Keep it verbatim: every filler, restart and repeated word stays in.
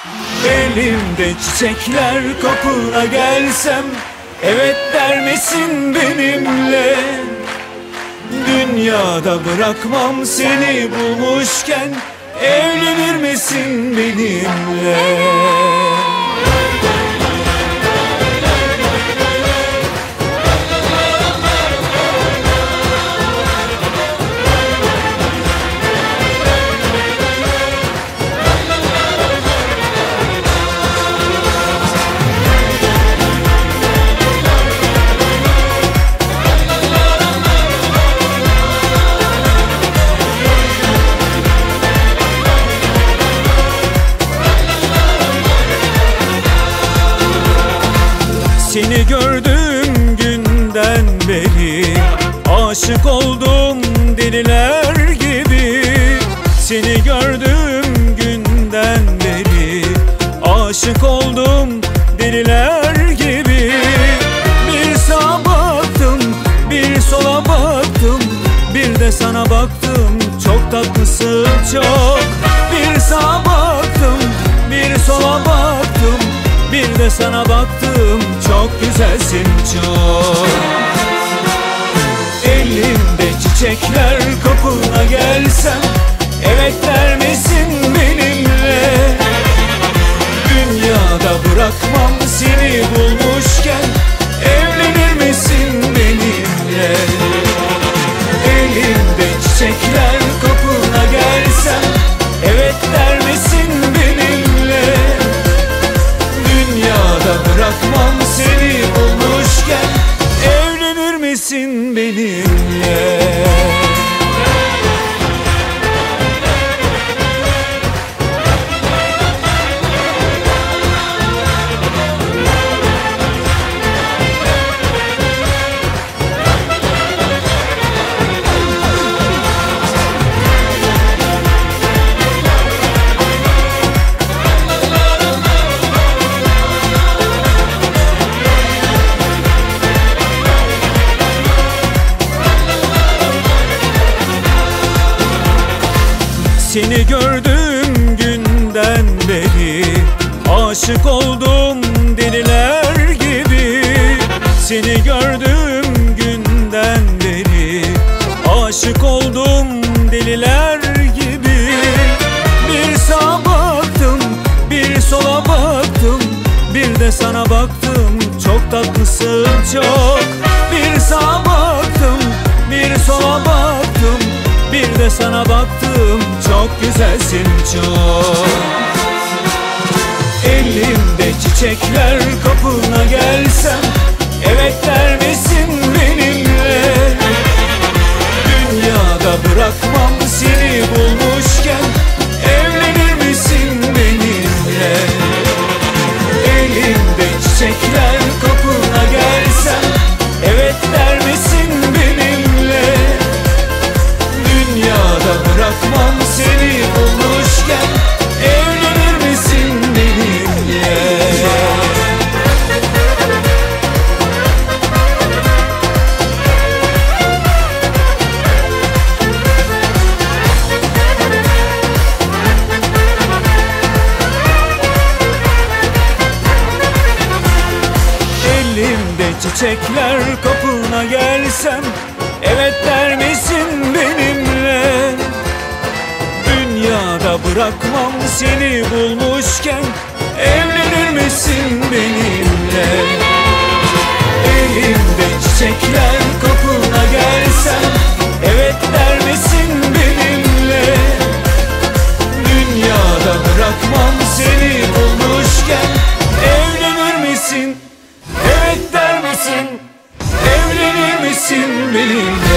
Elimde çiçekler kapına gelsem, evet der misin benimle? Dünyada bırakmam seni bulmuşken, evlenir misin benimle? Seni gördüğüm günden beri aşık oldum deliler gibi. Seni gördüğüm günden beri aşık oldum deliler gibi. Bir sağa baktım, bir sola baktım, bir de sana baktım, çok tatlısın çok. Bir sağa baktım, bir sola baktım, bir de sana baktım, çok güzelsin çok. Elimde çiçekler kapına gelsem, evet der misin benimle? Dünyada bırakmam seni bulmuşken, evlenir misin benimle? Elimde çiçekler kapına gelsem, evet der misin benimle? Dünyada bırakmam seni bulmuşken, evlenir misin benimle? Seni gördüğüm günden beri aşık oldum deliler gibi. Seni gördüğüm günden beri aşık oldum deliler gibi. Bir sağa baktım, bir sola baktım, bir de sana baktım, çok tatlısın çok. Bir sağa baktım, bir sola baktım, bir de sana baktım, çok güzelsin çok. Elimde çiçekler kapına gelsem, evet der misin benimle? Dünyada bırakmam seni bulmuşken, evlenir misin benimle? Elimde çiçekler kapına gelsem, evet der misin benimle? Dünyada bırakmam seni bulmuşken, evlenir misin benimle? Elimde çiçekler kapına gelsem, evet der misin benimle? Dünyada bırakmam seni bulmuşken, evlenir misin benimle? Elimde çiçekler kapına gelsem, evet der misin benimle? Dünyada bırakmam seni bulmuşken, evlenir misin? Evet der misin? Evlenir misin benimle?